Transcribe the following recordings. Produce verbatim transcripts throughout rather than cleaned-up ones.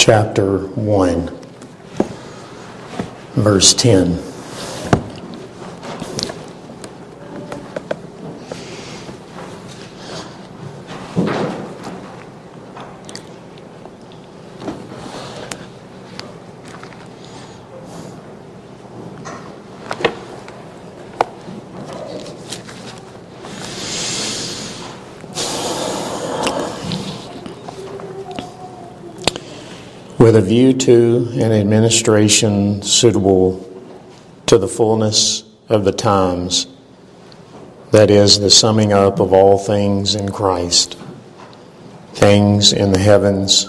chapter one, verse ten. With a view to an administration suitable to the fullness of the times, that is, the summing up of all things in Christ, things in the heavens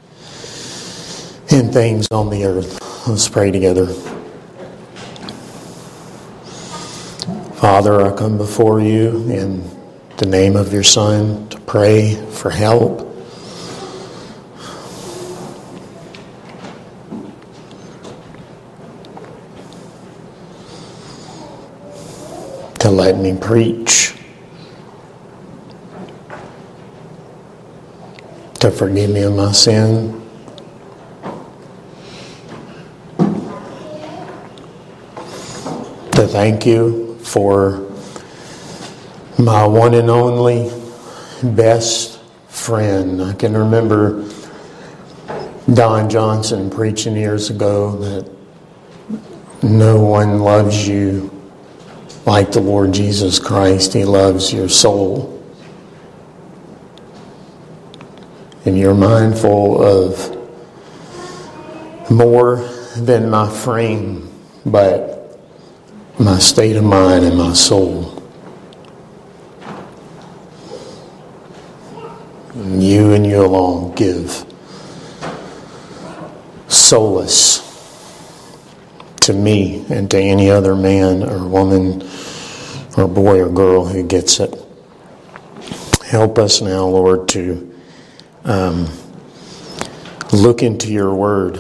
and things on the earth. Let's pray together. Father, I come before you in the name of your Son to pray for help. To let me preach, to forgive me of my sin, to thank you for my one and only best friend. I can remember Don Johnson preaching years ago that no one loves you like the Lord Jesus Christ. He loves your soul. And you're mindful of more than my frame, but my state of mind and my soul. And you and you alone give solace to me and to any other man or woman or boy or girl who gets it. Help us now, Lord, to um, look into your word.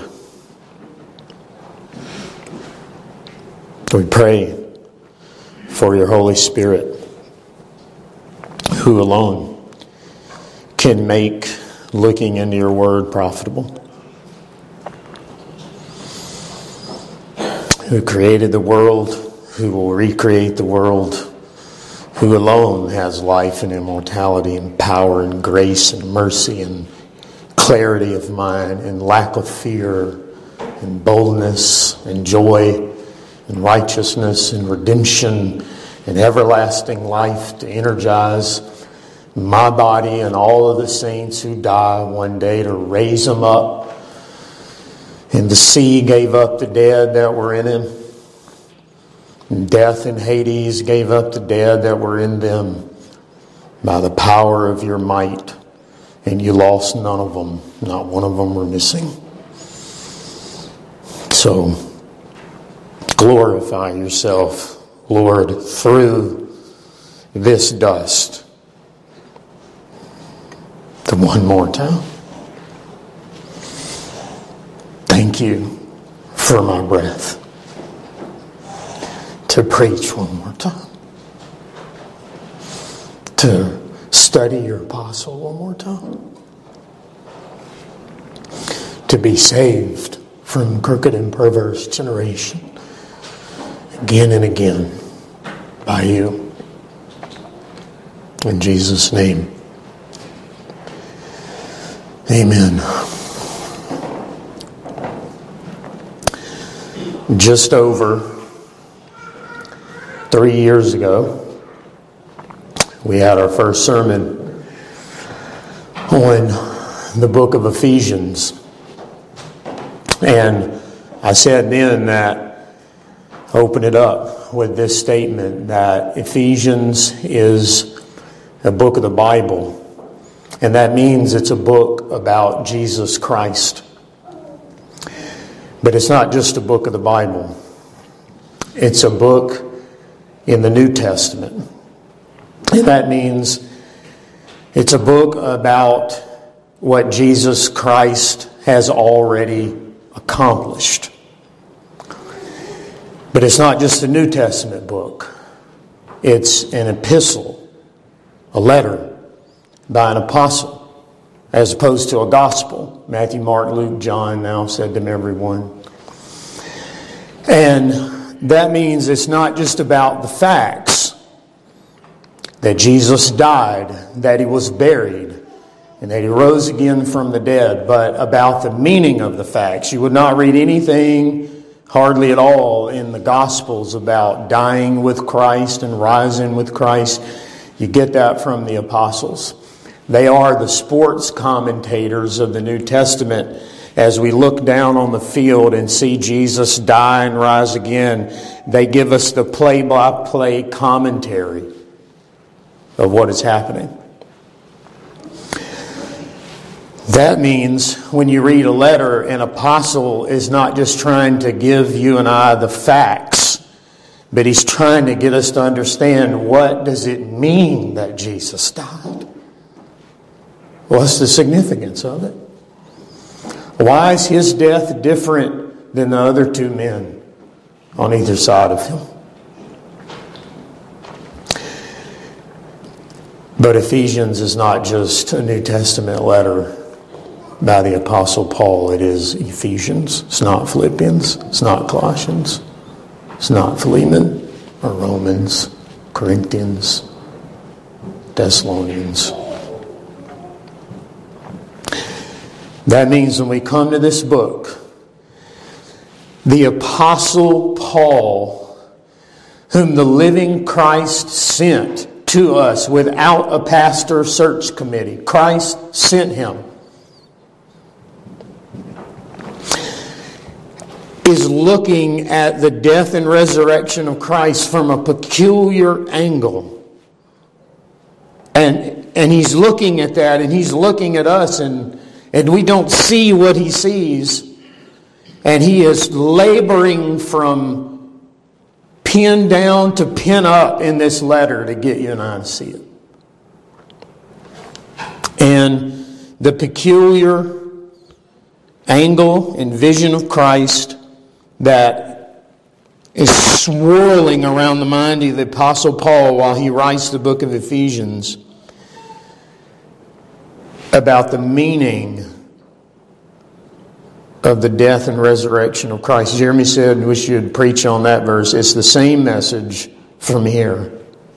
We pray for your Holy Spirit, who alone can make looking into your word profitable. Who created the world, who will recreate the world, who alone has life and immortality and power and grace and mercy and clarity of mind and lack of fear and boldness and joy and righteousness and redemption and everlasting life to energize my body and all of the saints who die one day, to raise them up. And the sea gave up the dead that were in him. And death and Hades gave up the dead that were in them by the power of your might. And you lost none of them. Not one of them were missing. So, glorify yourself, Lord, through this dust. The one more time. Thank you for my breath to preach one more time, to study your apostle one more time, to be saved from crooked and perverse generation again and again by you. In Jesus' name, amen. Just over three years ago, we had our first sermon on the book of Ephesians. And I said then that, open it up with this statement, that Ephesians is a book of the Bible. And that means it's a book about Jesus Christ. But it's not just a book of the Bible. It's a book in the New Testament. And that means it's a book about what Jesus Christ has already accomplished. But it's not just a New Testament book. It's an epistle, a letter by an apostle as opposed to a gospel. Matthew, Mark, Luke, John, now said them everyone. And that means it's not just about the facts that Jesus died, that he was buried, and that he rose again from the dead, but about the meaning of the facts. You would not read anything, hardly at all, in the Gospels about dying with Christ and rising with Christ. You get that from the apostles. They are the sports commentators of the New Testament. As we look down on the field and see Jesus die and rise again, they give us the play-by-play commentary of what is happening. That means when you read a letter, an apostle is not just trying to give you and I the facts, but he's trying to get us to understand, what does it mean that Jesus died? What's the significance of it? Why is his death different than the other two men on either side of him? But Ephesians is not just a New Testament letter by the Apostle Paul. It is Ephesians. It's not Philippians. It's not Colossians. It's not Philemon or Romans, Corinthians, Thessalonians. That means when we come to this book, the Apostle Paul, whom the living Christ sent to us without a pastor search committee, Christ sent him, is looking at the death and resurrection of Christ from a peculiar angle. And, and he's looking at that, and he's looking at us, and And we don't see what he sees. And he is laboring from pen down to pen up in this letter to get you and I to see it. And the peculiar angle and vision of Christ that is swirling around the mind of the Apostle Paul while he writes the book of Ephesians about the meaning of the death and resurrection of Christ. Jeremy said we should preach on that verse. It's the same message from here.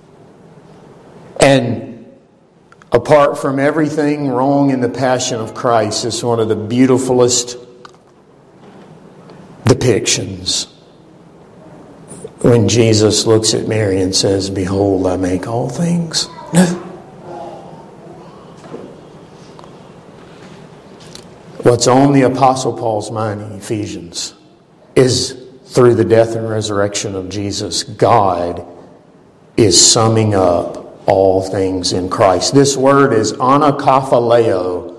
And apart from everything wrong in the Passion of Christ, it's one of the beautifulest depictions when Jesus looks at Mary and says, "Behold, I make all things new." What's on the Apostle Paul's mind in Ephesians is, through the death and resurrection of Jesus, God is summing up all things in Christ. This word is anakaphaleo.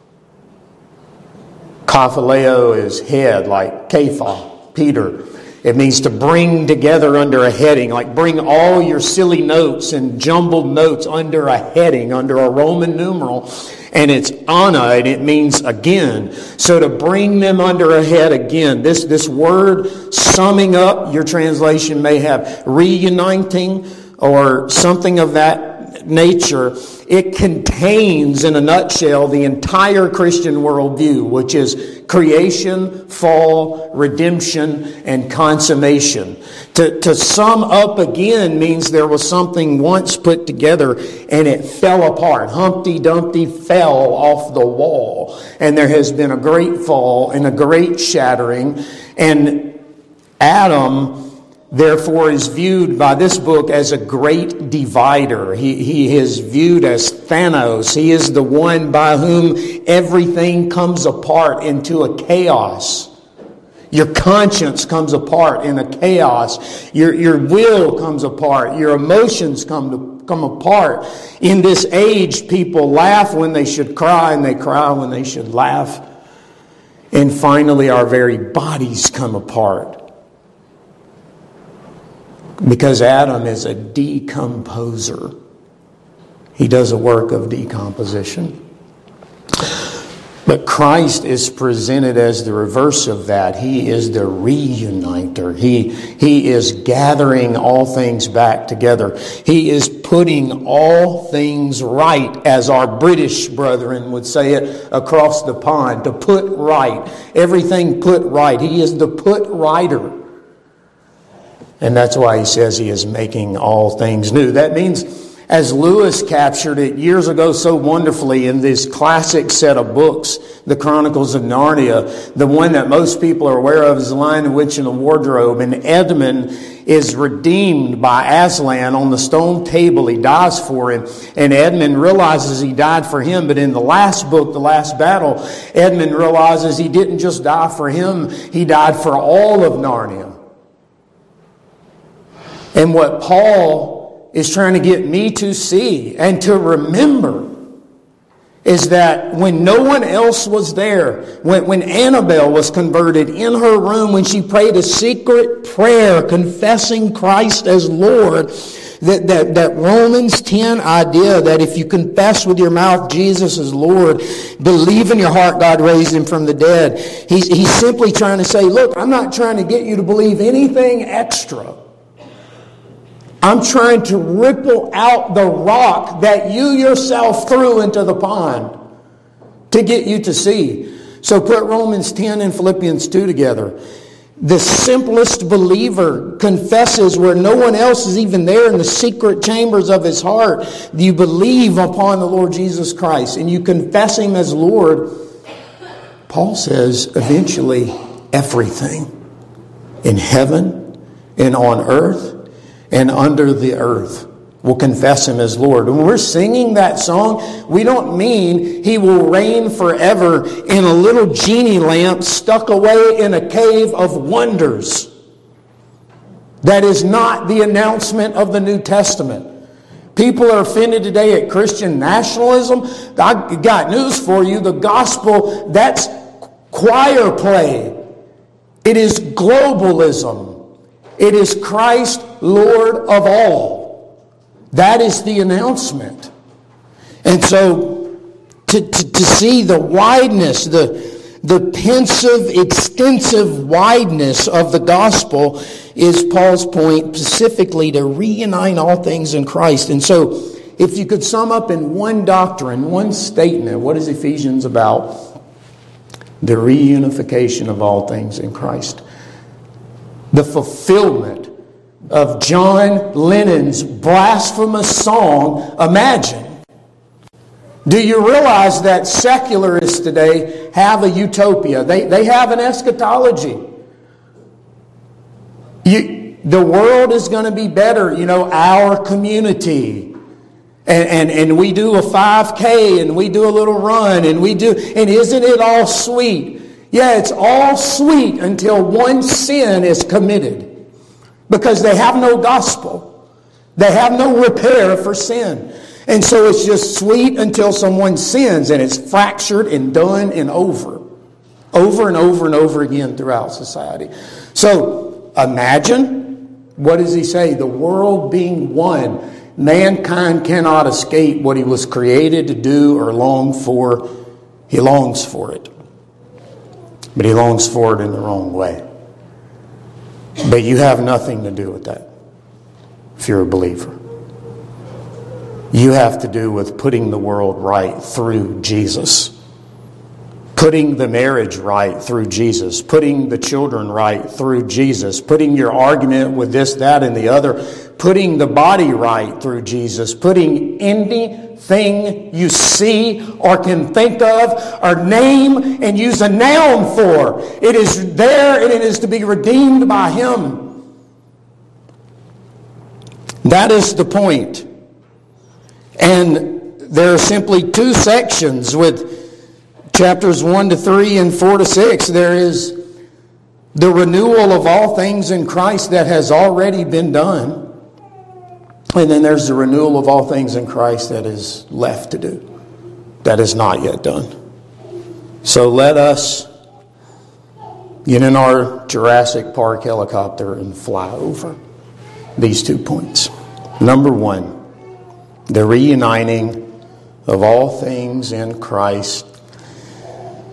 Kaphaleo is head, like Kepha, Peter. It means to bring together under a heading, like bring all your silly notes and jumbled notes under a heading, under a Roman numeral. And it's ana, and it means again. So to bring them under a head again. This, this word summing up, your translation may have reuniting or something of that nature. It contains, in a nutshell, the entire Christian worldview, which is creation, fall, redemption, and consummation. To, to sum up again means there was something once put together and it fell apart. Humpty Dumpty fell off the wall. And there has been a great fall and a great shattering. And Adam, therefore, is viewed by this book as a great divider. He, he is viewed as Thanos. He is the one by whom everything comes apart into a chaos. Your conscience comes apart in a chaos. Your, your will comes apart. Your emotions come to, come apart. In this age, people laugh when they should cry, and they cry when they should laugh. And finally, our very bodies come apart. Because Adam is a decomposer. He does a work of decomposition. But Christ is presented as the reverse of that. He is the reuniter. He, he is gathering all things back together. He is putting all things right, as our British brethren would say it across the pond. To put right. Everything put right. He is the put righter. And that's why he says he is making all things new. That means, as Lewis captured it years ago so wonderfully in this classic set of books, The Chronicles of Narnia, the one that most people are aware of is The Lion, the Witch, and the Wardrobe. And Edmund is redeemed by Aslan on the stone table. He dies for him. And Edmund realizes he died for him. But in the last book, The Last Battle, Edmund realizes he didn't just die for him. He died for all of Narnia. And what Paul is trying to get me to see and to remember is that when no one else was there, when, when Annabelle was converted in her room, when she prayed a secret prayer confessing Christ as Lord, that, that, that Romans ten idea that if you confess with your mouth Jesus is Lord, believe in your heart God raised him from the dead, he's, he's simply trying to say, look, I'm not trying to get you to believe anything extra. I'm trying to ripple out the rock that you yourself threw into the pond to get you to see. So put Romans ten and Philippians two together. The simplest believer confesses where no one else is even there in the secret chambers of his heart. You believe upon the Lord Jesus Christ and you confess him as Lord. Paul says eventually everything in heaven and on earth and under the earth will confess him as Lord. When we're singing that song, we don't mean he will reign forever in a little genie lamp stuck away in a cave of wonders. That is not the announcement of the New Testament. People are offended today at Christian nationalism. I got news for you. The gospel, that's choir play. It is globalism. It is Christ, Lord of all. That is the announcement. And so to, to, to see the wideness, the, the pensive, extensive wideness of the gospel is Paul's point specifically to reunite all things in Christ. And so if you could sum up in one doctrine, one statement, what is Ephesians about? The reunification of all things in Christ. The fulfillment of John Lennon's blasphemous song, Imagine. Do you realize that secularists today have a utopia? They, they have an eschatology. You, the world is going to be better. You know, our community. And, and, and we do a five K and we do a little run and we do, and isn't it all sweet? Yeah, it's all sweet until one sin is committed. Because they have no gospel. They have no repair for sin. And so it's just sweet until someone sins and it's fractured and done and over. Over and over and over again throughout society. So imagine, what does he say? The world being one. Mankind cannot escape what he was created to do or long for. He longs for it. But he longs for it in the wrong way. But you have nothing to do with that if you're a believer. You have to do with putting the world right through Jesus. Putting the marriage right through Jesus. Putting the children right through Jesus. Putting your argument with this, that, and the other. Putting the body right through Jesus. Putting anything you see or can think of or name and use a noun for. It is there and it is to be redeemed by Him. That is the point. And there are simply two sections with chapters one to three and four to six. There is the renewal of all things in Christ that has already been done. And then there's the renewal of all things in Christ that is left to do. That is not yet done. So let us get in our Jurassic Park helicopter and fly over these two points. Number one, the reuniting of all things in Christ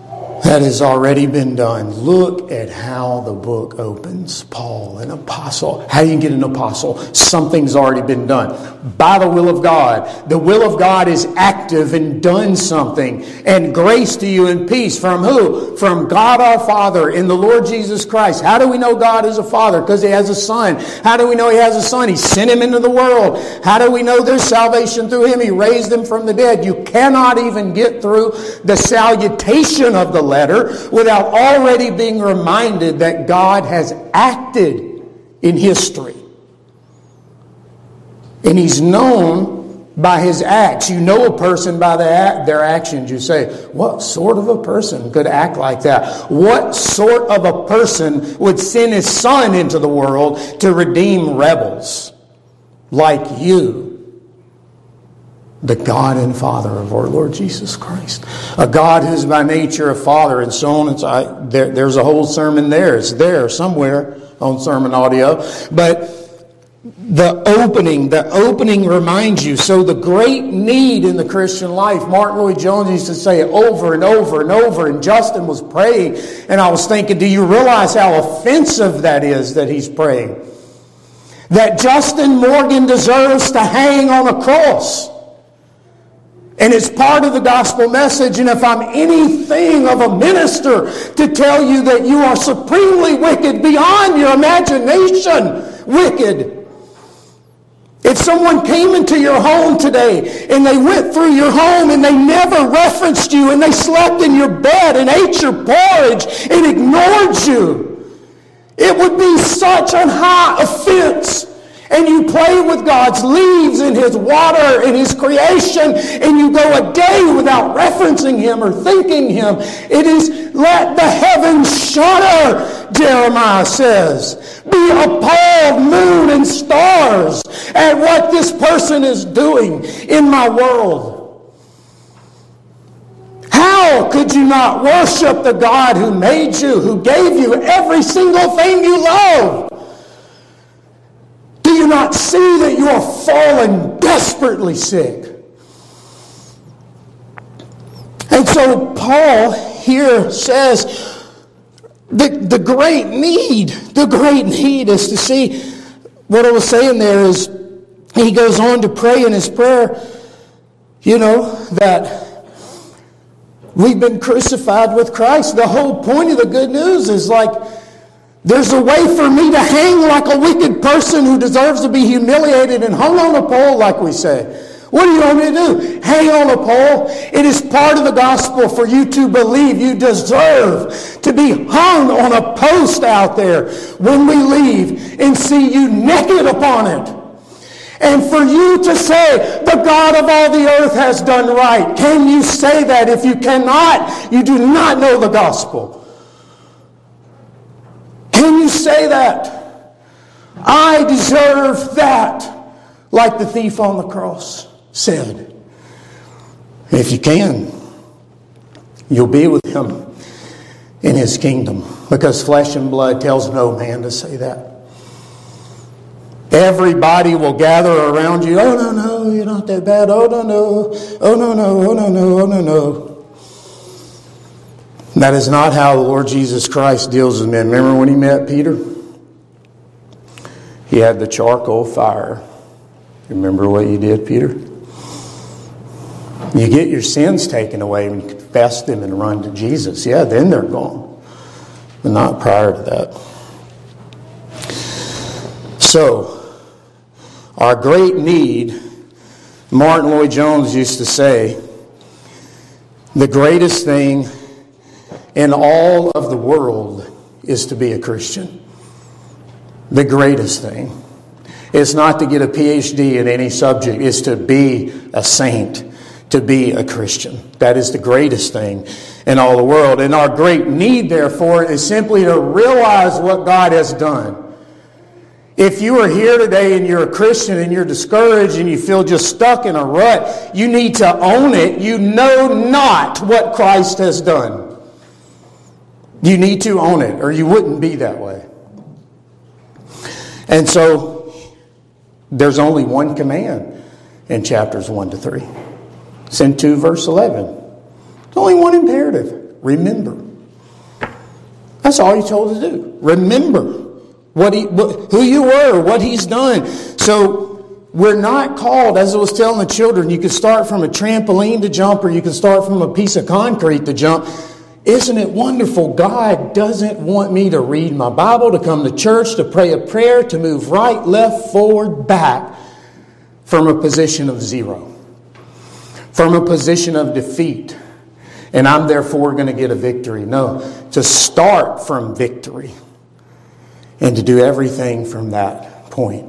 that has already been done. Look at how the book opens. Paul, an apostle. How do you get an apostle? Something's already been done. By the will of God. The will of God is active and done something. And grace to you and peace. From who? From God our Father in the Lord Jesus Christ. How do we know God is a Father? Because He has a Son. How do we know He has a Son? He sent Him into the world. How do we know there's salvation through Him? He raised Him from the dead. You cannot even get through the salutation of the letter without already being reminded that God has acted in history. And He's known by His acts. You know a person by the act, their actions. You say, what sort of a person could act like that? What sort of a person would send His Son into the world to redeem rebels like you? The God and Father of our Lord Jesus Christ. A God who's by nature a Father, and so on. It's, I, there, there's a whole sermon there. It's there somewhere on sermon audio. But the opening, the opening reminds you. So the great need in the Christian life, Martin Lloyd-Jones used to say it over and over and over, and Justin was praying, and I was thinking, do you realize how offensive that is that he's praying? That Justin Morgan deserves to hang on a cross. And it's part of the gospel message. And if I'm anything of a minister to tell you that you are supremely wicked, beyond your imagination wicked. If someone came into your home today and they went through your home and they never referenced you and they slept in your bed and ate your porridge and ignored you, it would be such a high offense. And you play with God's leaves and His water and His creation, and you go a day without referencing Him or thanking Him. It is, let the heavens shudder, Jeremiah says. Be appalled, moon and stars, at what this person is doing in my world. How could you not worship the God who made you, who gave you every single thing you love? Do you not see that you are fallen desperately sick? And so Paul here says the, the great need, the great need is to see, what I was saying there is, he goes on to pray in his prayer, you know, that we've been crucified with Christ. The whole point of the good news is like, there's a way for me to hang like a wicked person who deserves to be humiliated and hung on a pole, like we say. What do you want me to do? Hang on a pole? It is part of the gospel for you to believe you deserve to be hung on a post out there when we leave and see you naked upon it. And for you to say, the God of all the earth has done right. Can you say that? If you cannot, you do not know the gospel. Can you say that? I deserve that, like the thief on the cross said. If you can, you'll be with Him in His kingdom, because flesh and blood tells no man to say that. Everybody will gather around you. Oh, no, no, you're not that bad. Oh, no, no. Oh, no, no. Oh, no, no. Oh, no, no. That is not how the Lord Jesus Christ deals with men. Remember when He met Peter? He had the charcoal fire. Remember what you did, Peter? You get your sins taken away when you confess them and run to Jesus. Yeah, then they're gone. But not prior to that. So, our great need, Martin Lloyd-Jones used to say, the greatest thing in all of the world is to be a Christian. The greatest thing. It's not to get a P H D in any subject. It's to be a saint. To be a Christian. That is the greatest thing in all the world. And our great need, therefore, is simply to realize what God has done. If you are here today and you're a Christian and you're discouraged and you feel just stuck in a rut, you need to own it. You know not what Christ has done. You need to own it, or you wouldn't be that way. And so, there's only one command in chapters one to three. It's in two, verse eleven. There's only one imperative. Remember. That's all you're told to do. Remember what he, what, who you were, what he's done. So we're not called, as I was telling the children, you can start from a trampoline to jump, or you can start from a piece of concrete to jump. Isn't it wonderful? God doesn't want me to read my Bible, to come to church, to pray a prayer, to move right, left, forward, back from a position of zero, from a position of defeat. And I'm therefore going to get a victory. No, to start from victory and to do everything from that point.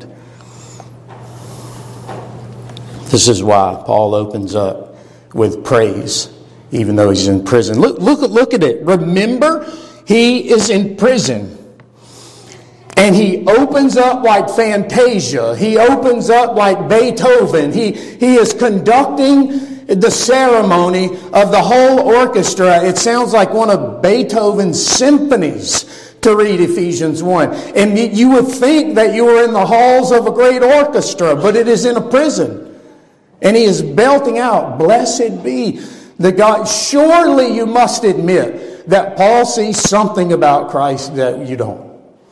This is why Paul opens up with praise, even though he's in prison. Look, look, look at it. Remember, he is in prison. And he opens up like Fantasia. He opens up like Beethoven. He, he is conducting the ceremony of the whole orchestra. It sounds like one of Beethoven's symphonies to read Ephesians one. And you would think that you were in the halls of a great orchestra, but it is in a prison. And he is belting out, "Blessed be the God." Surely you must admit that Paul sees something about Christ that you don't.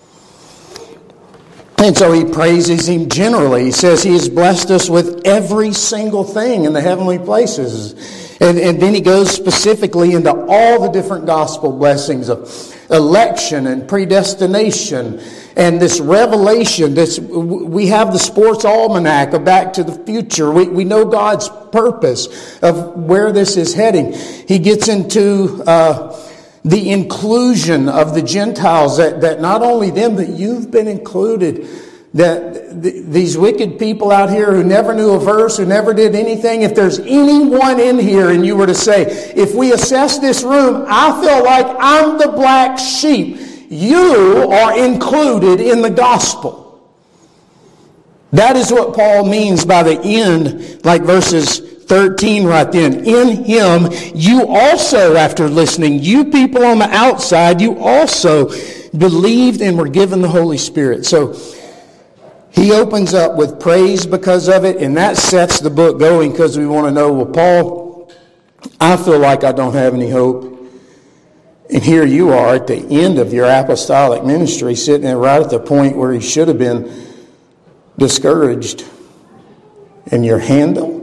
And so he praises him generally. He says he has blessed us with every single thing in the heavenly places. And, and then he goes specifically into all the different gospel blessings of election and predestination and this revelation. This, we have the sports almanac of Back to the Future. We, we know God's purpose of where this is heading. He gets into Uh, the inclusion of the Gentiles, that, that not only them, but you've been included. That th- these wicked people out here who never knew a verse, who never did anything, if there's anyone in here and you were to say, if we assess this room, I feel like I'm the black sheep, you are included in the gospel. That is what Paul means by the end, like verses thirteen right then. In him, you also, after listening, you people on the outside, you also believed and were given the Holy Spirit. So he opens up with praise because of it, and that sets the book going, because we want to know, well, Paul, I feel like I don't have any hope. And here you are at the end of your apostolic ministry, sitting there right at the point where he should have been discouraged. And your handle?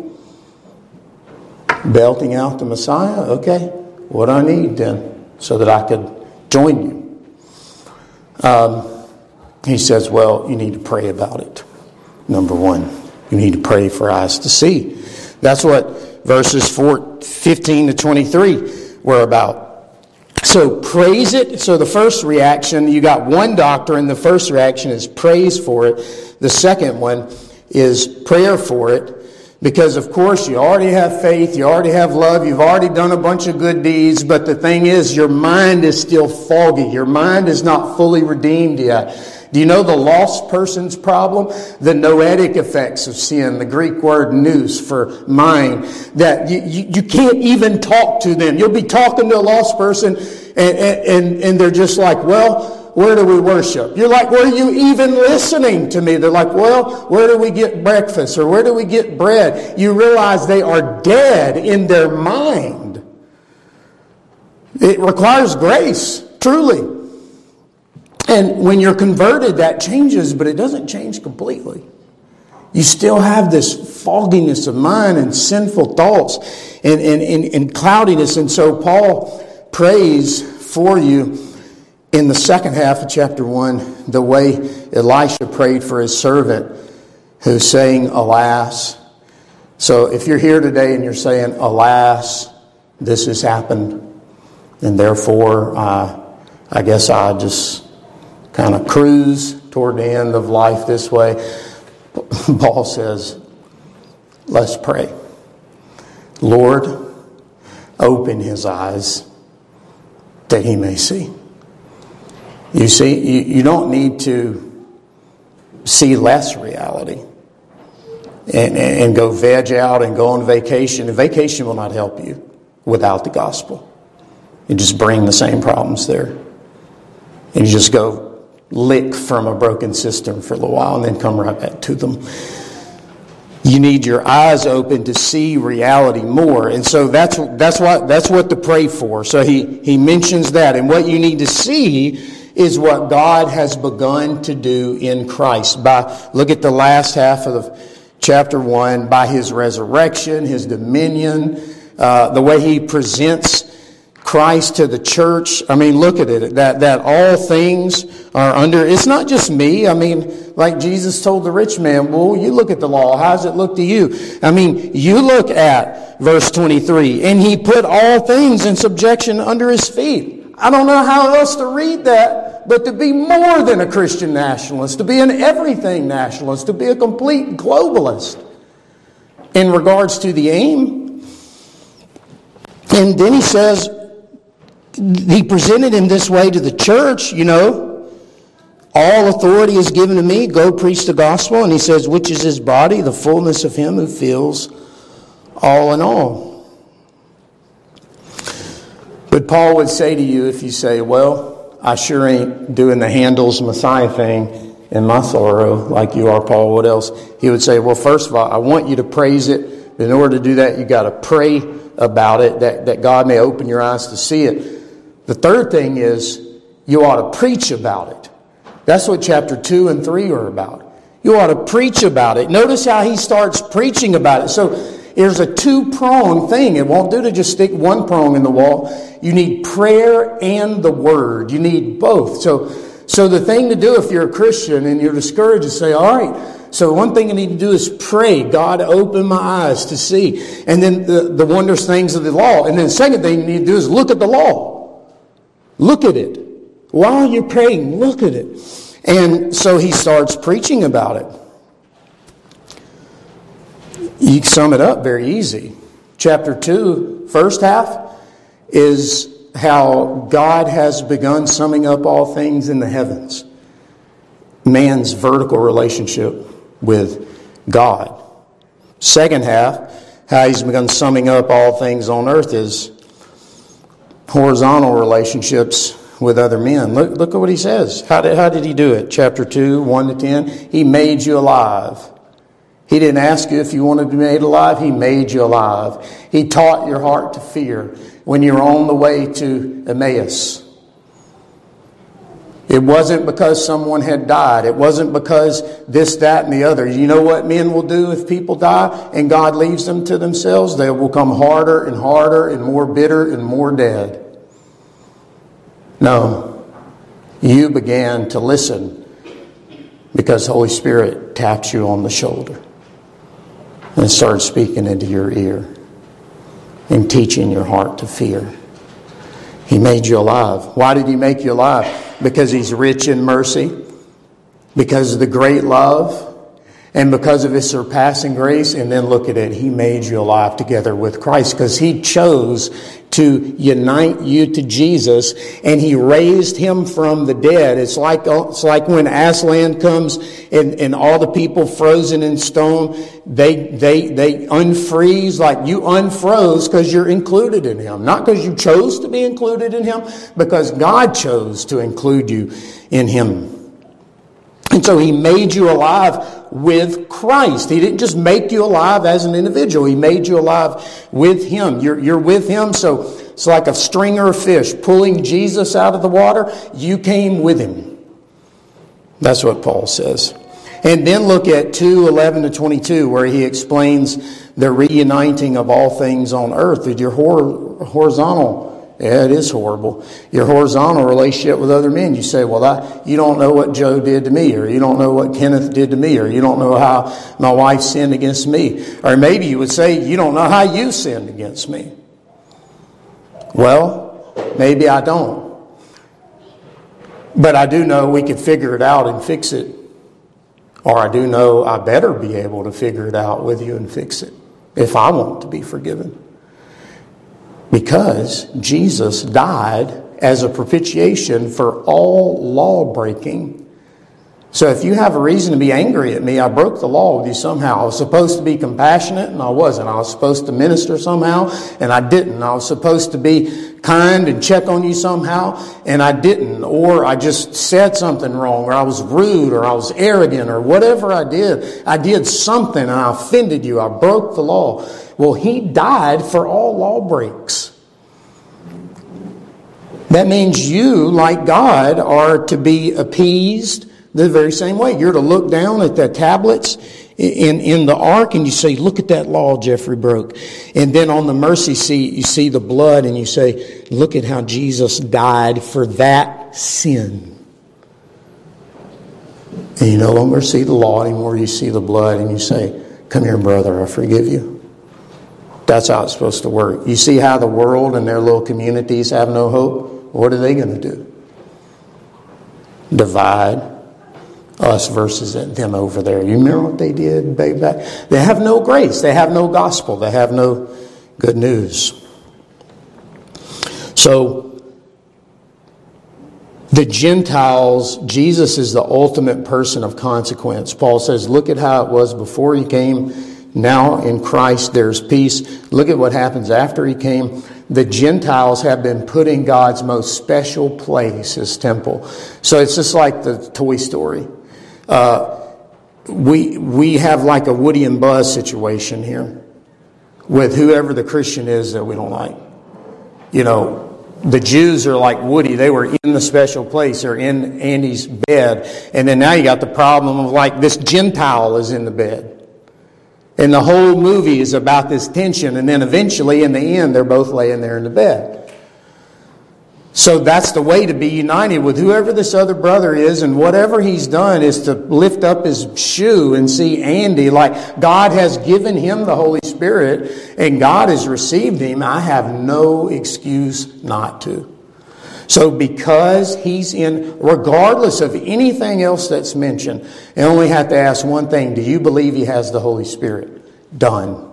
Belting out the Messiah? Okay, what do I need then so that I could join you? Um, he says, well, you need to pray about it. Number one, you need to pray for eyes to see. That's what verses four, fifteen to twenty-three were about. So praise it. So the first reaction, you got one doctrine. The first reaction is praise for it. The second one is prayer for it. Because, of course, you already have faith, you already have love, you've already done a bunch of good deeds, but the thing is, your mind is still foggy. Your mind is not fully redeemed yet. Do you know the lost person's problem? The noetic effects of sin, the Greek word nous for mind, that you, you, you can't even talk to them. You'll be talking to a lost person, and, and, and they're just like, well, where do we worship? You're like, were you even listening to me? They're like, well, where do we get breakfast? Or where do we get bread? You realize they are dead in their mind. It requires grace, truly. And when you're converted, that changes, but it doesn't change completely. You still have this fogginess of mind and sinful thoughts and, and, and, and cloudiness. And so Paul prays for you in the second half of chapter one, the way Elisha prayed for his servant who's saying, alas. So if you're here today and you're saying, alas, this has happened, and therefore uh, I guess I just kind of cruise toward the end of life this way, Paul says, let's pray. Lord, open his eyes that he may see. You see, you, you don't need to see less reality and, and go veg out and go on vacation. And vacation will not help you without the gospel. You just bring the same problems there. And you just go lick from a broken cistern for a little while and then come right back to them. You need your eyes open to see reality more. And so that's that's what that's what to pray for. So he, he mentions that. And what you need to see is what God has begun to do in Christ. By look at the last half of the chapter one, by his resurrection, his dominion, uh, the way he presents Christ to the church. I mean, look at it. That that all things are under. It's not just me. I mean, like Jesus told the rich man, well, you look at the law. How does it look to you? I mean, you look at verse twenty-three. And he put all things in subjection under his feet. I don't know how else to read that, but to be more than a Christian nationalist, to be an everything nationalist, to be a complete globalist in regards to the aim. And then he says, he presented him this way to the church, you know, all authority is given to me, go preach the gospel. And he says, which is his body, the fullness of him who fills all in all. But Paul would say to you, if you say, well, I sure ain't doing the Handel's Messiah thing in my sorrow like you are, Paul, what else? He would say, well, first of all, I want you to praise it. In order to do that, you got to pray about it, that, that God may open your eyes to see it. The third thing is, you ought to preach about it. That's what chapter two and three are about. You ought to preach about it. Notice how he starts preaching about it. So there's a two-prong thing. It won't do to just stick one prong in the wall. You need prayer and the word. You need both. So, so the thing to do if you're a Christian and you're discouraged is say, all right, so one thing I need to do is pray. God, open my eyes to see. And then the, the wondrous things of the law. And then the second thing you need to do is look at the law. Look at it. While you're praying, look at it. And so he starts preaching about it. You can sum it up very easy. Chapter two, first half, is how God has begun summing up all things in the heavens. Man's vertical relationship with God. Second half, how he's begun summing up all things on earth is horizontal relationships with other men. Look, look at what he says. How did, how did he do it? Chapter two, one to ten. He made you alive. He didn't ask you if you wanted to be made alive. He made you alive. He taught your heart to fear when you were on the way to Emmaus. It wasn't because someone had died. It wasn't because this, that, and the other. You know what men will do if people die and God leaves them to themselves? They will come harder and harder and more bitter and more dead. No. You began to listen because the Holy Spirit tapped you on the shoulder and started speaking into your ear and teaching your heart to fear. He made you alive. Why did he make you alive? Because he's rich in mercy, because of the great love, and because of his surpassing grace. And then look at it. He made you alive together with Christ because he chose to unite you to Jesus, and he raised him from the dead. It's like it's like when Aslan comes and, and all the people frozen in stone, they they they unfreeze, like you unfroze because you're included in him. Not because you chose to be included in him, because God chose to include you in him. And so he made you alive with Christ. He didn't just make you alive as an individual. He made you alive with him. You're, you're with him. So it's like a stringer of fish pulling Jesus out of the water. You came with him. That's what Paul says. And then look at two eleven to twenty-two, where he explains the reuniting of all things on earth. Your horizontal Yeah, it is horrible. Your horizontal relationship with other men. You say, well, I, you don't know what Joe did to me, or you don't know what Kenneth did to me, or you don't know how my wife sinned against me. Or maybe you would say, you don't know how you sinned against me. Well, maybe I don't. But I do know we can figure it out and fix it. Or I do know I better be able to figure it out with you and fix it if I want to be forgiven. Because Jesus died as a propitiation for all law breaking. So if you have a reason to be angry at me, I broke the law with you somehow. I was supposed to be compassionate and I wasn't. I was supposed to minister somehow and I didn't. I was supposed to be kind and check on you somehow, and I didn't, or I just said something wrong, or I was rude, or I was arrogant, or whatever I did, I did something and I offended you, I broke the law. Well, He died for all law breaks. That means you, like God, are to be appeased the very same way. You're to look down at the tablets in, in the ark and you say, look at that law Jeffrey broke. And then on the mercy seat, you see the blood and you say, look at how Jesus died for that sin. And you no longer see the law anymore. You see the blood and you say, come here, brother, I forgive you. That's how it's supposed to work. You see how the world and their little communities have no hope? What are they going to do? Divide us versus them over there. You remember what they did way back? They have no grace. They have no gospel. They have no good news. So, the Gentiles, Jesus is the ultimate person of consequence. Paul says, look at how it was before He came. Now in Christ there's peace. Look at what happens after He came. The Gentiles have been put in God's most special place, His temple. So it's just like the Toy Story. Uh, we we have like a Woody and Buzz situation here with whoever the Christian is that we don't like. You know, the Jews are like Woody. They were in the special place. They're in Andy's bed. And then now you got the problem of like this Gentile is in the bed. And the whole movie is about this tension. And then eventually, in the end, they're both laying there in the bed. So that's the way to be united with whoever this other brother is. And whatever he's done is to lift up his shoe and see Andy like God has given him the Holy Spirit and God has received him. I have no excuse not to. So because he's in, regardless of anything else that's mentioned, I only have to ask one thing. Do you believe he has the Holy Spirit? Done.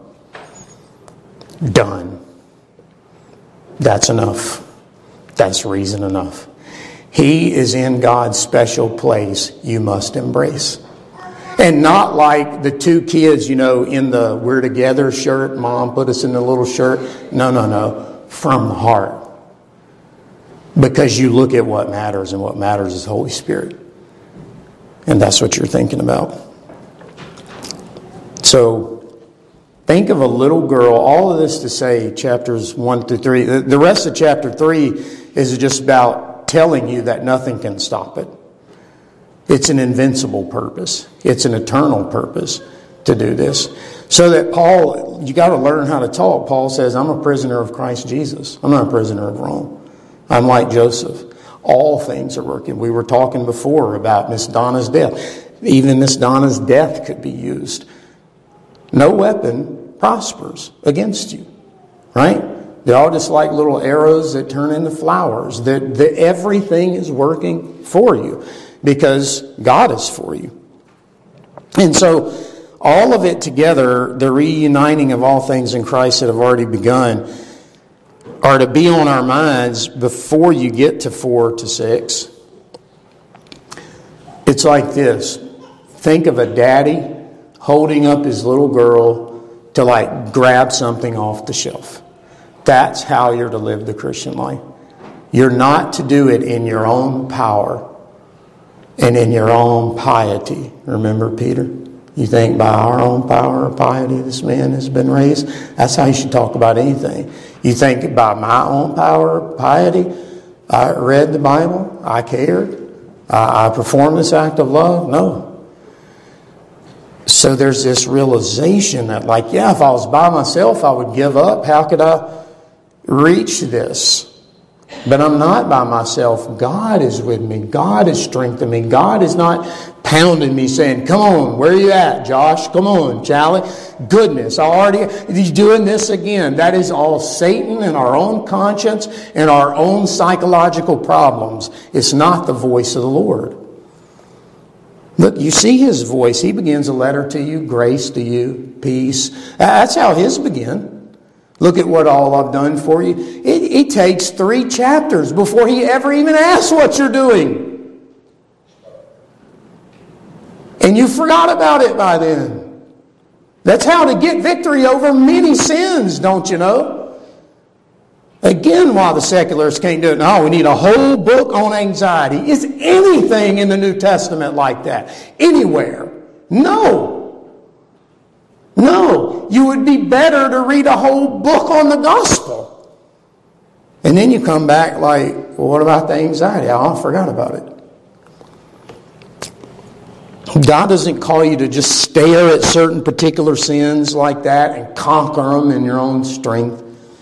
Done. That's enough. That's reason enough. He is in God's special place you must embrace. And not like the two kids, you know, in the We're Together shirt. Mom put us in the little shirt. No, no, no. From the heart. Because you look at what matters, and what matters is Holy Spirit. And that's what you're thinking about. So, think of a little girl. All of this to say, chapters one through three. The rest of chapter three is just about telling you that nothing can stop it. It's an invincible purpose. It's an eternal purpose to do this. So that Paul, you got to learn how to talk. Paul says, I'm a prisoner of Christ Jesus. I'm not a prisoner of Rome. I'm like Joseph. All things are working. We were talking before about Miss Donna's death. Even Miss Donna's death could be used. No weapon prospers against you. Right? They're all just like little arrows that turn into flowers. That, that everything is working for you because God is for you. And so all of it together, the reuniting of all things in Christ that have already begun, are to be on our minds before you get to four to six. It's like this. Think of a daddy holding up his little girl to like grab something off the shelf. That's how you're to live the Christian life. You're not to do it in your own power and in your own piety. Remember Peter? You think by our own power or piety this man has been raised? That's how you should talk about anything. You think by my own power or piety, I read the Bible, I cared, I, I performed this act of love? No. So there's this realization that like, yeah, if I was by myself, I would give up. How could I reach this? But I'm not by myself. God is with me. God is strengthening me. God is not pounding me saying, come on, where are you at, Josh? Come on, Charlie. Goodness, I already, he's doing this again. That is all Satan and our own conscience and our own psychological problems. It's not the voice of the Lord. Look, you see his voice. He begins a letter to you, grace to you, peace. That's how his begin. Look at what all I've done for you. It, it takes three chapters before he ever even asks what you're doing. And you forgot about it by then. That's how to get victory over many sins, don't you know? Again, why the secularists can't do it. No, we need a whole book on anxiety. Is anything in the New Testament like that? Anywhere? No. No. You would be better to read a whole book on the gospel. And then you come back like, well, what about the anxiety? Oh, I forgot about it. God doesn't call you to just stare at certain particular sins like that and conquer them in your own strength.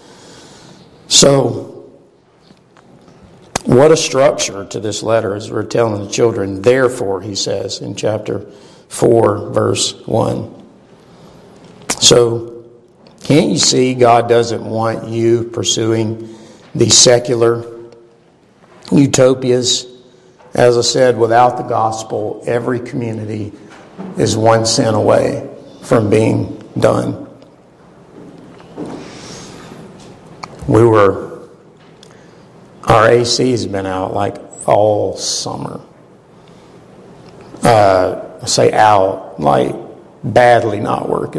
So, what a structure to this letter as we're telling the children. Therefore, he says in chapter four, verse one. So, can't you see God doesn't want you pursuing these secular utopias? As I said, without the gospel, every community is one sin away from being done. We were, our A C's been out like all summer. Uh, I say out, like badly not working.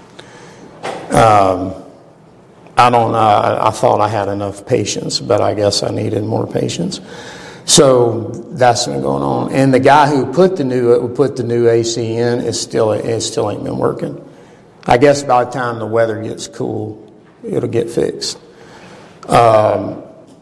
Um, I don't know, I, I thought I had enough patience, but I guess I needed more patience. So that's been going on. And the guy who put the new who put the new A C in is still it still ain't been working. I guess by the time the weather gets cool, it'll get fixed. Um,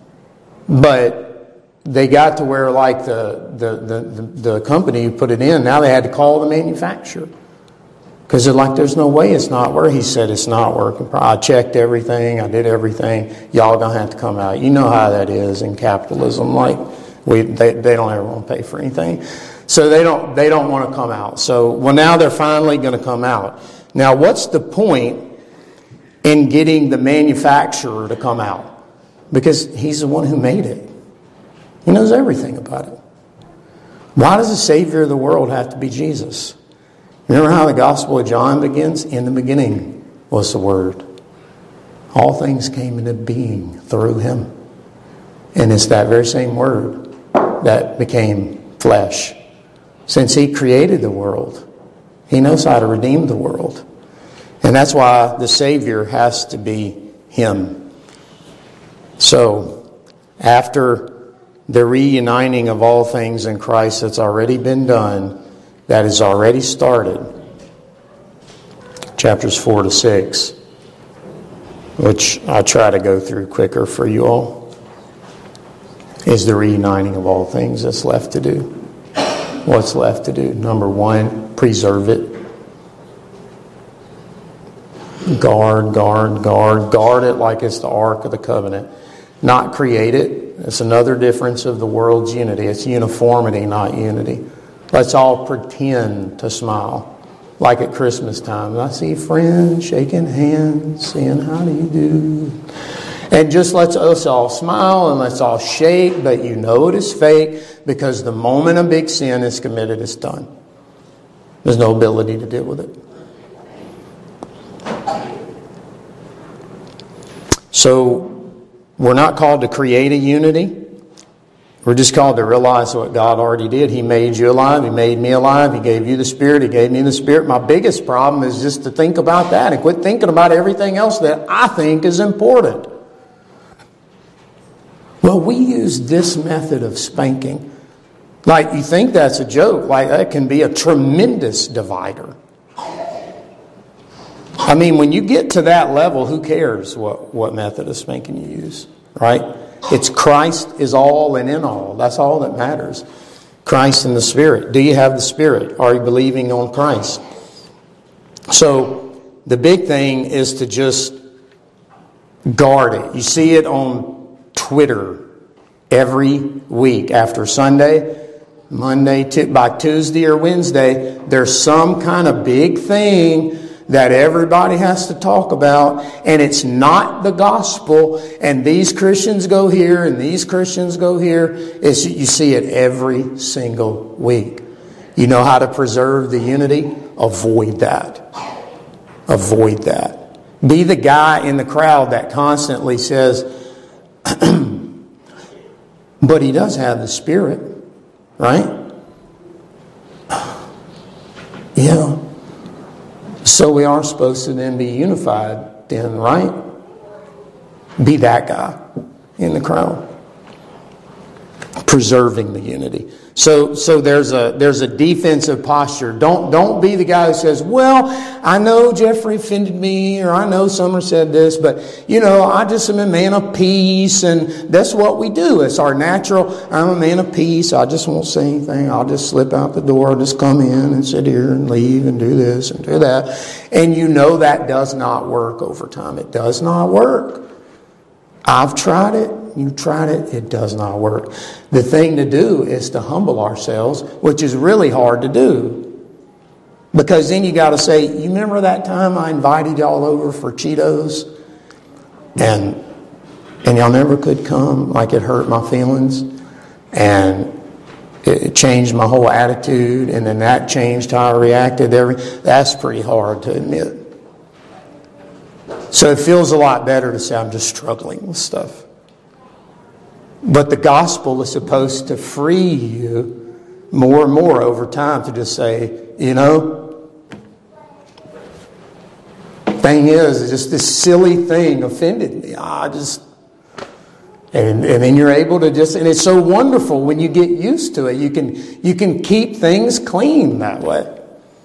but they got to where, like the, the, the, the, the company who put it in, now they had to call the manufacturer. Because they're like, there's no way it's not working. He said, it's not working. I checked everything. I did everything. Y'all going to have to come out. You know how that is in capitalism. Like, we they, they don't ever want to pay for anything. So they don't they don't want to come out. So, well, now they're finally going to come out. Now, what's the point in getting the manufacturer to come out? Because he's the one who made it. He knows everything about it. Why does the Savior of the world have to be Jesus? Remember how the Gospel of John begins? In the beginning was the Word. All things came into being through Him. And it's that very same Word that became flesh. Since He created the world, He knows how to redeem the world. And that's why the Savior has to be Him. So, after the reuniting of all things in Christ that's already been done, that has already started, chapters four to six, which I try to go through quicker for you all, is the reuniting of all things that's left to do. What's left to do? Number one, preserve it. Guard, guard, guard. Guard it like it's the Ark of the Covenant. Not create it. It's another difference of the world's unity. It's uniformity, not unity. Let's all pretend to smile. Like at Christmas time. I see friends shaking hands, saying, how do you do? And just let's us all smile and let's all shake, but you know it is fake because the moment a big sin is committed, it's done. There's no ability to deal with it. So, we're not called to create a unity. We're just called to realize what God already did. He made you alive. He made me alive. He gave you the Spirit. He gave me the Spirit. My biggest problem is just to think about that and quit thinking about everything else that I think is important. Well, we use this method of spanking. Like, you think that's a joke. Like, that can be a tremendous divider. I mean, when you get to that level, who cares what, what method of spanking you use, right? It's Christ is all and in all. That's all that matters. Christ and the Spirit. Do you have the Spirit? Are you believing on Christ? So, the big thing is to just guard it. You see it on Twitter every week. After Sunday, Monday, t- by Tuesday or Wednesday, there's some kind of big thing that everybody has to talk about, and it's not the gospel, and these Christians go here and these Christians go here. It's, you see it every single week. You know how to preserve the unity? Avoid that. Avoid that. Be the guy in the crowd that constantly says, but he does have the Spirit, right? Yeah. So we are supposed to then be unified then, right? Be that guy in the crowd. Preserving the unity. So so there's a there's a defensive posture. Don't don't be the guy who says, well, I know Jeffrey offended me, or I know Summer said this, but you know, I just am a man of peace, and that's what we do. It's our natural, I'm a man of peace, I just won't say anything, I'll just slip out the door, I'll just come in and sit here and leave and do this and do that. And you know that does not work over time. It does not work. I've tried it. You tried it. It does not work. The thing to do is to humble ourselves, which is really hard to do. Because then you got to say, you remember that time I invited y'all over for Cheetos? And and y'all never could come, like it hurt my feelings. And it changed my whole attitude. And then that changed how I reacted. Every, that's pretty hard to admit. So it feels a lot better to say I'm just struggling with stuff. But the gospel is supposed to free you more and more over time to just say, you know, thing is, just this silly thing offended me. I just, and, and then you're able to just, and it's so wonderful when you get used to it. You can, you can keep things clean that way.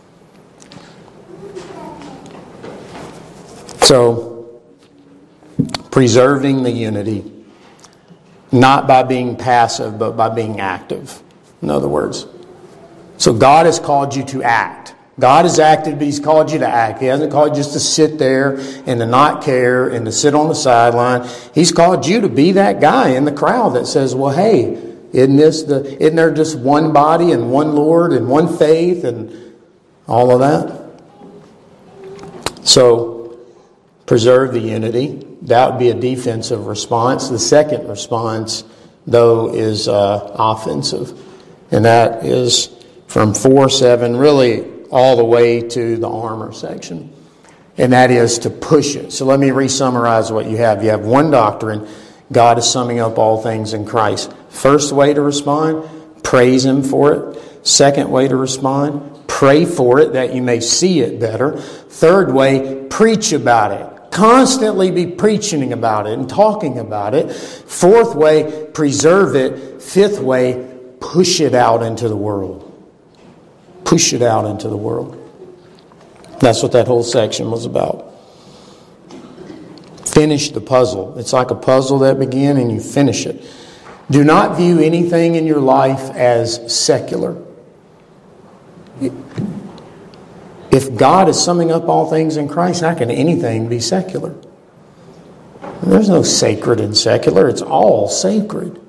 So, preserving the unity. Not by being passive, but by being active. In other words. So God has called you to act. God has acted, but He's called you to act. He hasn't called you just to sit there and to not care and to sit on the sideline. He's called you to be that guy in the crowd that says, well, hey, isn't this the, isn't there just one body and one Lord and one faith and all of that? So, preserve the unity. That would be a defensive response. The second response, though, is uh, offensive. And that is from four seven, really all the way to the armor section. And that is to push it. So let me re-summarize what you have. You have one doctrine. God is summing up all things in Christ. First way to respond, praise Him for it. Second way to respond, pray for it that you may see it better. Third way, preach about it. Constantly be preaching about it and talking about it. Fourth way, preserve it. Fifth way, push it out into the world. Push it out into the world. That's what that whole section was about. Finish the puzzle. It's like a puzzle that began and you finish it. Do not view anything in your life as secular. If God is summing up all things in Christ, how can anything be secular? There's no sacred and secular. It's all sacred.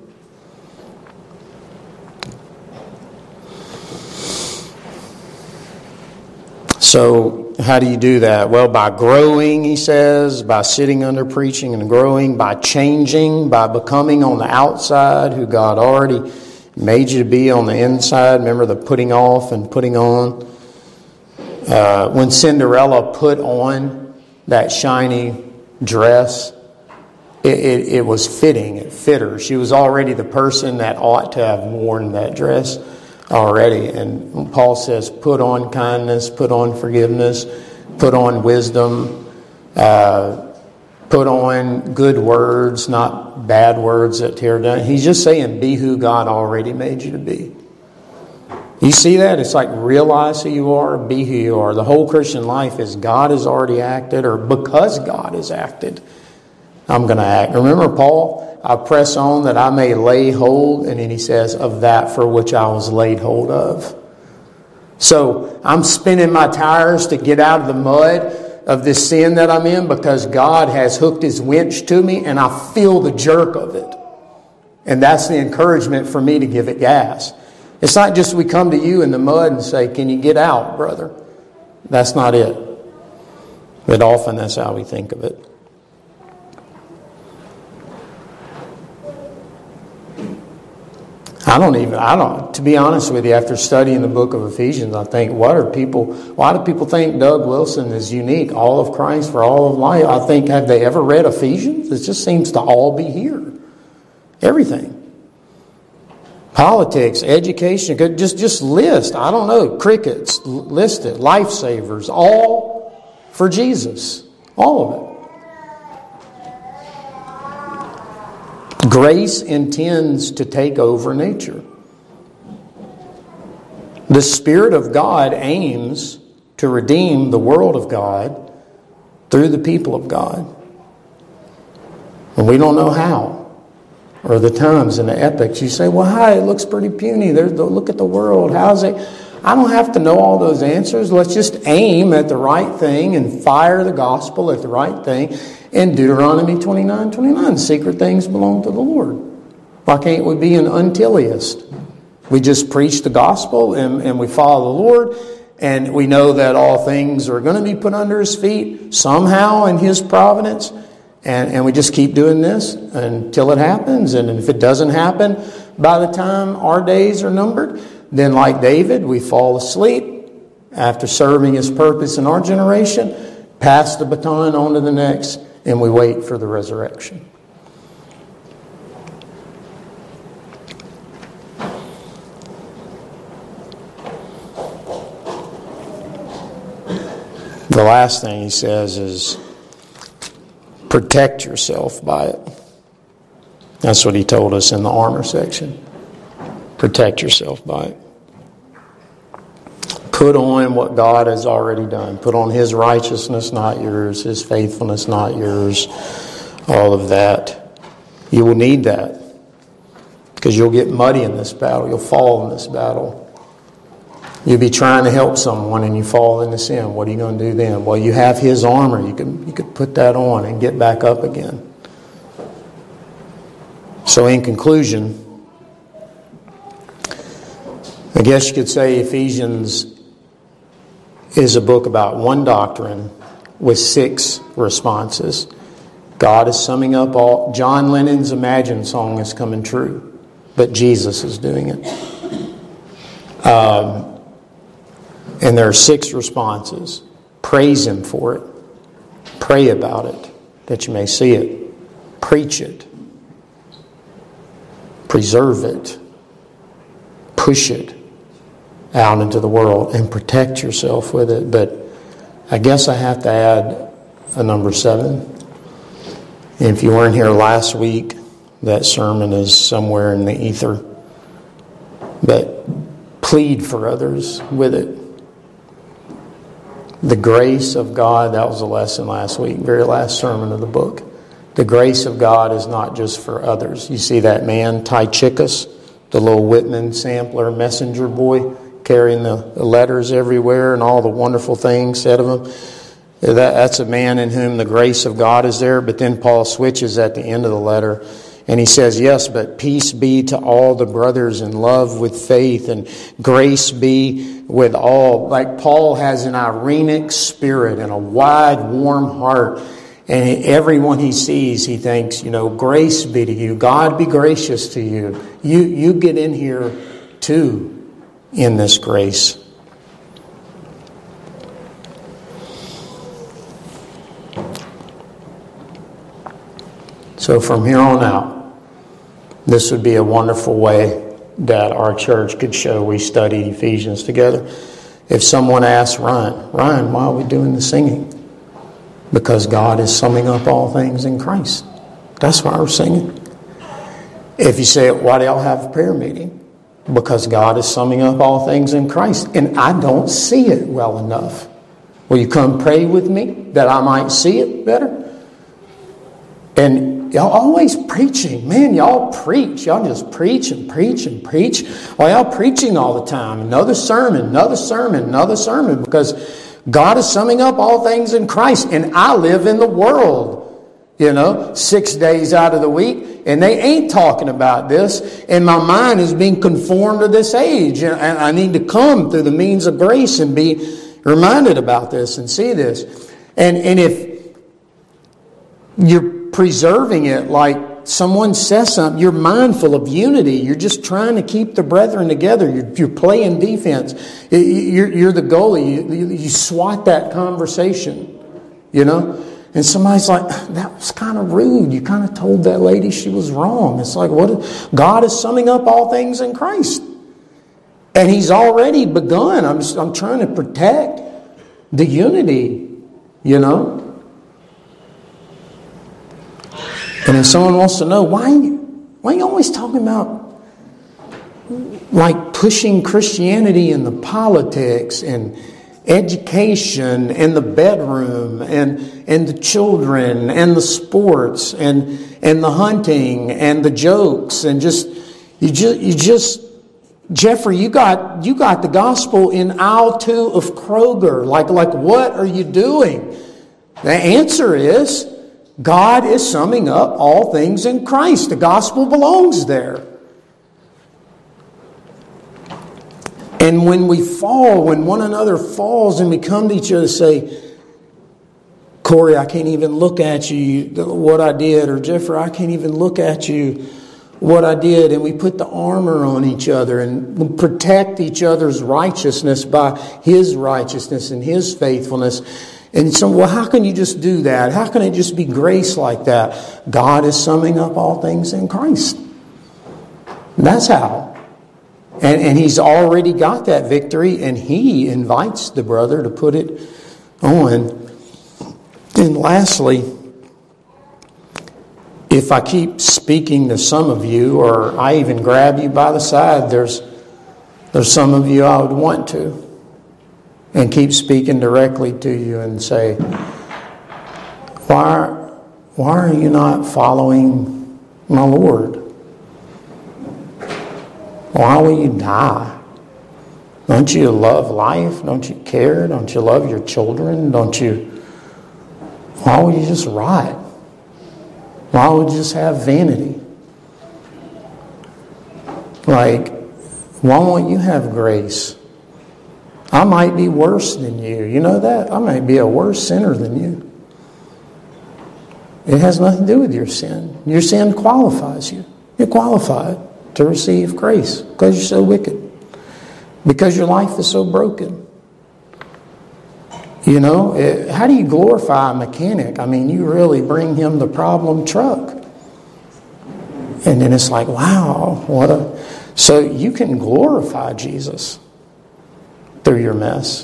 So, how do you do that? Well, by growing, he says, by sitting under preaching and growing, by changing, by becoming on the outside who God already made you to be on the inside. Remember the putting off and putting on? Uh, when Cinderella put on that shiny dress, it, it, it was fitting. It fit her. She was already the person that ought to have worn that dress already. And Paul says, put on kindness, put on forgiveness, put on wisdom, uh, put on good words, not bad words that tear down. He's just saying, be who God already made you to be. You see that? It's like realize who you are, be who you are. The whole Christian life is God has already acted, or because God has acted, I'm going to act. Remember Paul, I press on that I may lay hold, and then he says, of that for which I was laid hold of. So I'm spinning my tires to get out of the mud of this sin that I'm in because God has hooked His winch to me and I feel the jerk of it. And that's the encouragement for me to give it gas. It's not just we come to you in the mud and say, can you get out, brother? That's not it. But often that's how we think of it. I don't even, I don't, to be honest with you, after studying the book of Ephesians, I think, what are people, why do people think Doug Wilson is unique? All of Christ for all of life. I think, have they ever read Ephesians? It just seems to all be here. Everything. Politics, education, just, just list, I don't know, crickets, list it, lifesavers, all for Jesus. All of it. Grace intends to take over nature. The Spirit of God aims to redeem the world of God through the people of God. And we don't know how, or the times and the epochs. You say, well, hi, it looks pretty puny. There's the, look at the world. How's it? I don't have to know all those answers. Let's just aim at the right thing and fire the gospel at the right thing. In Deuteronomy twenty-nine twenty-nine, secret things belong to the Lord. Why can't we be an untiliist? We just preach the gospel and, and we follow the Lord, and we know that all things are going to be put under His feet somehow in His providence, and, and we just keep doing this until it happens. And if it doesn't happen by the time our days are numbered, then like David, we fall asleep after serving His purpose in our generation, pass the baton on to the next, and we wait for the resurrection. The last thing he says is protect yourself by it. That's what he told us in the armor section. Protect yourself by it. Put on what God has already done. Put on His righteousness, not yours. His faithfulness, not yours. All of that. You will need that. Because you'll get muddy in this battle. You'll fall in this battle. You'll be trying to help someone and you fall into sin. What are you going to do then? Well, you have His armor. You can, you could put that on and get back up again. So in conclusion, I guess you could say Ephesians is a book about one doctrine with six responses. God is summing up all. John Lennon's Imagine song is coming true, but Jesus is doing it. Um, and there are six responses. Praise Him for it. Pray about it, that you may see it. Preach it. Preserve it. Push it out into the world and protect yourself with it. But I guess I have to add a number seven. And if you weren't here last week, that sermon is somewhere in the ether. But plead for others with it. The grace of God, that was a lesson last week, very last sermon of the book. The grace of God is not just for others. You see that man, Tychicus, the little Whitman sampler messenger boy, carrying the letters everywhere and all the wonderful things said of him. That, that's a man in whom the grace of God is there. But then Paul switches at the end of the letter and he says, yes, but peace be to all the brothers in love with faith, and grace be with all. Like Paul has an irenic spirit and a wide, warm heart. And everyone he sees, he thinks, you know, grace be to you. God be gracious to you. You, you get in here too in this grace. So from here on out, this would be a wonderful way that our church could show we studied Ephesians together. If someone asks Ryan, Ryan, why are we doing the singing? Because God is summing up all things in Christ. That's why we're singing. If you say, why do y'all have a prayer meeting? Because God is summing up all things in Christ. And I don't see it well enough. Will you come pray with me that I might see it better? And y'all always preaching. Man, y'all preach. Y'all just preach and preach and preach. Well, y'all preaching all the time. Another sermon, another sermon, another sermon. Because God is summing up all things in Christ. And I live in the world, you know, six days out of the week. And they ain't talking about this. And my mind is being conformed to this age. And I need to come through the means of grace and be reminded about this and see this. And, and if you're preserving it like someone says something, you're mindful of unity. You're just trying to keep the brethren together. You're, you're playing defense. You're, you're the goalie. You, you swat that conversation, you know. And somebody's like, that was kind of rude. You kind of told that lady she was wrong. It's like, what? God is summing up all things in Christ. And He's already begun. I'm just, I'm trying to protect the unity, you know. And if someone wants to know, why Why are you always talking about like pushing Christianity in the politics and education and the bedroom and and the children and the sports and and the hunting and the jokes and just you just you just Jeffrey, you got you got the gospel in aisle two of Kroger. Like like what are you doing? The answer is God is summing up all things in Christ. The gospel belongs there. And when we fall, when one another falls and we come to each other and say, Corey, I can't even look at you, what I did, or Jeffrey, I can't even look at you, what I did, and we put the armor on each other and we protect each other's righteousness by His righteousness and His faithfulness. And so, well, how can you just do that? How can it just be grace like that? God is summing up all things in Christ. That's how. And, and He's already got that victory, and He invites the brother to put it on. And lastly, if I keep speaking to some of you, or I even grab you by the side, there's there's some of you I would want to, and keep speaking directly to you and say, why, why are you not following my Lord? Why will you die? Don't you love life? Don't you care? Don't you love your children? Don't you? Why would you just rot? Why would you just have vanity? Like, why won't you have grace? I might be worse than you. You know that? I might be a worse sinner than you. It has nothing to do with your sin. Your sin qualifies you. You're qualified to receive grace because you're so wicked. Because your life is so broken. You know, it, how do you glorify a mechanic? I mean, you really bring him the problem truck. And then it's like, wow, what a... So you can glorify Jesus through your mess.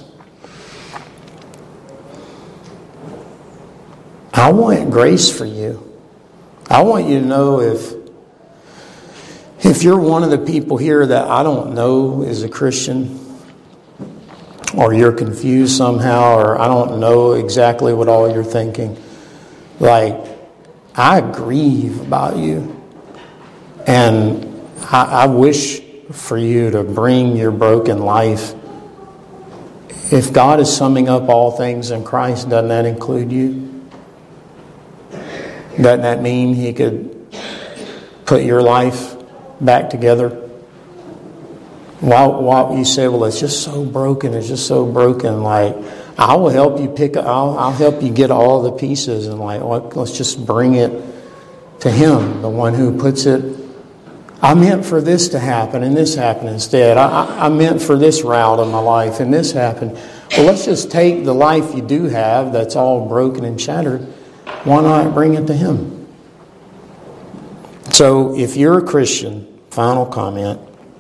I want grace for you. I want you to know if if you're one of the people here that I don't know is a Christian, or you're confused somehow, or I don't know exactly what all you're thinking, like, I grieve about you. And I, I wish for you to bring your broken life. If God is summing up all things in Christ, doesn't that include you? Doesn't that mean He could put your life back together? Why, why you say, well, it's just so broken, it's just so broken. Like, I will help you pick, I'll, I'll help you get all the pieces, and like, let's just bring it to Him, the one who puts it. I meant for this to happen, and this happened instead. I, I, I meant for this route in my life, and this happened. Well, let's just take the life you do have that's all broken and shattered. Why not bring it to Him? So, if you're a Christian, final comment.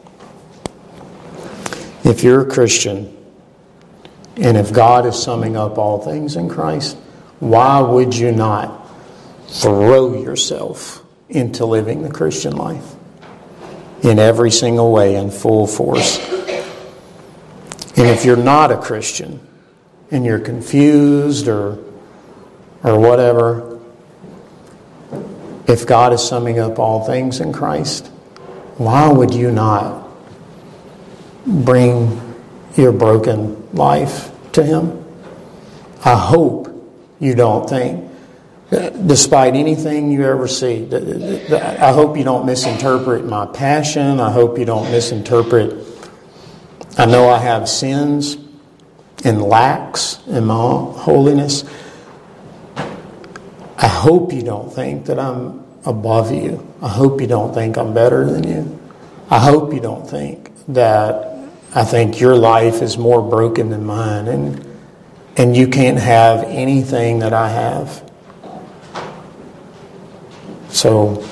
If you're a Christian, and if God is summing up all things in Christ, why would you not throw yourself into living the Christian life in every single way, in full force? And if you're not a Christian, and you're confused or or whatever, if God is summing up all things in Christ, why would you not bring your broken life to Him? I hope you don't think, despite anything you ever see, I hope you don't misinterpret my passion. I hope you don't misinterpret, I know I have sins and lacks in my holiness. I hope you don't think that I'm above you. I hope you don't think I'm better than you. I hope you don't think that I think your life is more broken than mine, and and you can't have anything that I have. So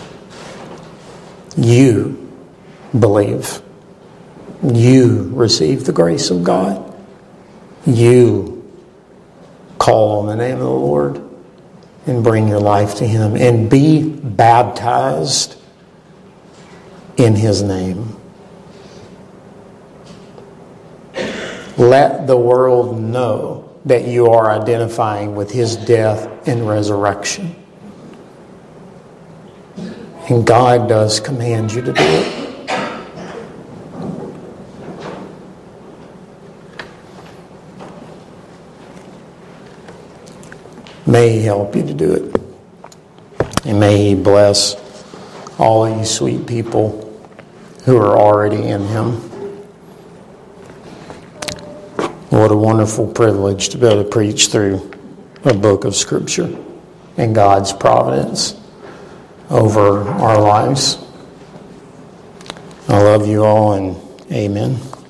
you believe. You receive the grace of God. You call on the name of the Lord and bring your life to Him, and be baptized in His name. Let the world know that you are identifying with His death and resurrection. And God does command you to do it. May He help you to do it. And may He bless all of you sweet people who are already in Him. What a wonderful privilege to be able to preach through a book of Scripture and God's providence over our lives. I love you all, and amen.